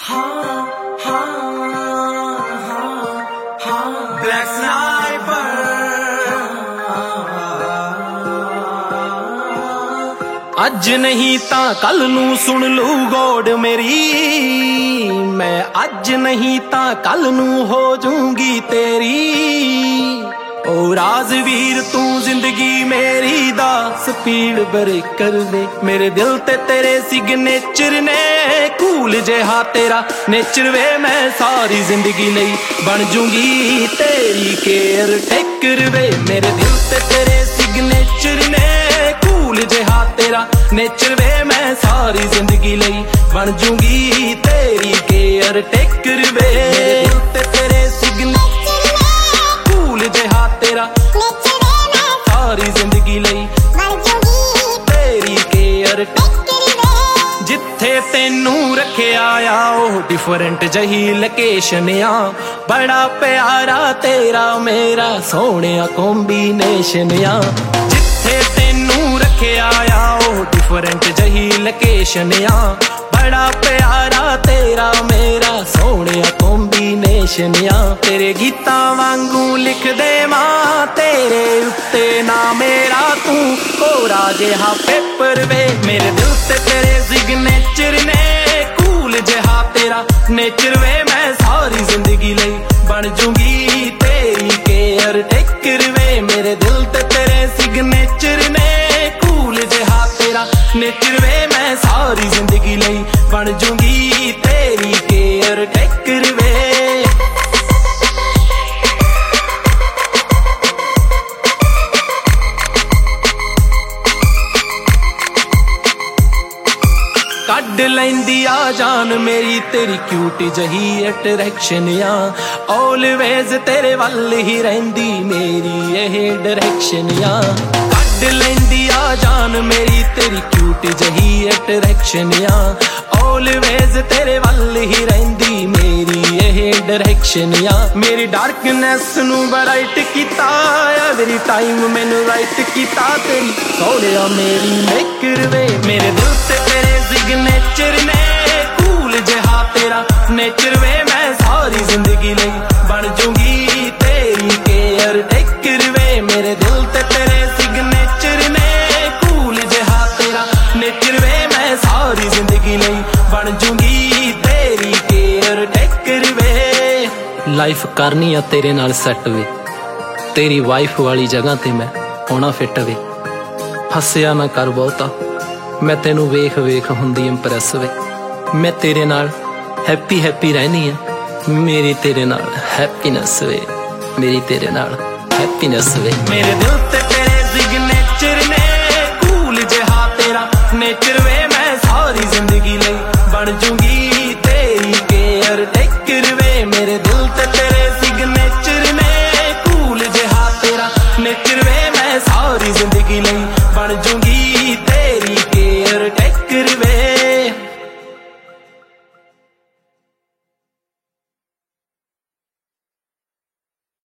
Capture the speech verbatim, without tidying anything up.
Black Sniper ਅੱਜ नहीं ता कल नू सुन लू गौड़ मेरी, मैं ਅੱਜ नहीं ता कल नू हो जूंगी तेरी। ओ राजवीर तू जिंदगी मेरी दा स्पीड ब्रेकर वे, मेरे दिल ते तेरे सिग्नेचर ने कूल जेहा तेरा नेचर वे। मैं सारी जिंदगी लई बन जूंगी तेरी केयर टेकर वे, मेरे दिल ते तेरे सिग्नेचर ने कूल जेहा तेरा नेचर वे। मैं सारी जिंदगी लई बन जूंगी तेरी केयर टेकर वे, मेरे दिल ते तेरे सिग्नेचर कूल जेहा तेरा नेचर वे। मैं सारी जिंदगी लई बन जूंगी तेरी केयर टेकर वे। जिथे तेनू रखिया आ ओह डिफरेंट जही लोकेशन आ, बड़ा प्यारा तेरा मेरा सोहणिया कॉम्बीनेशन आ। जिथे तेनू रखिया आ ओह डिफरेंट जही लोकेशन आ, बड़ा प्यारा तेरा मेरा सोहणिया कॉम्बीनेशन आ। तेरे गीतां वांगू लिख दे मां तेरे उत्ते ना मेरा तू कोरा जेहा पेपर वे, मेरे दिल ते तेरे सिग्नेचर ने कूल जेहा तेरा नेचर वे। मैं सारी जिंदगी लई बन जूंगी तेरी केयर टेकर वे, मेरे दिल ते तेरे सिग्नेचर ने कूल जेहा तेरा नेचर वे। मैं सारी जिंदगी लई बन जूंगी तेरी केयर टेकर वे। कड लैंदी आ जान मेरी तेरी क्यूट जही अट्रैक्शन आ, ऑलवेज तेरे वल ही रहिंदी मेरी यह डायरेक्शन आ। कड लैंदी आ जान मेरी तेरी क्यूट जही अट्रैक्शन आ, ऑलवेज तेरे वल ही रहिंदी मेरी यह डायरेक्शन आ। मेरी डार्कनेस नू ब्राइट कीता एवरी टाइम मैनू राइट कीता तेरी सोहणिया मेरी मेकर वे, मेरे दिल ते तेरे सिग्नेचर ने कूल जेहा तेरा नेचर वे। मैं सारी जिंदगी लई बन जूंगी तेरी केयर टेकर वे, मेरे दिल ते तेरे सिग्नेचर ने कूल जेहा तेरा नेचर वे। मैं सारी जिंदगी लई बन जूंगी तेरी केयर टेकर वे। लाइफ करनी आ तेरे नाल सैट वे, तेरी वाइफ वाली जगह ते मैं होना फिट वे। हसिया ना कर बहुता मैं तेनू वेख वेख हुंदी इंप्रैस वे, मैं तेरे नाल हैप्पी हैप्पी रहनी है, मेरी तेरे नाल हैप्पीनेस वे, मेरी तेरे नाल हैप्पीनेस वे। मेरे दिल ते तेरे सिग्नेचर ने कूल जेहा तेरा नेचर वे। मैं सारी जिंदगी लई बन जूंगी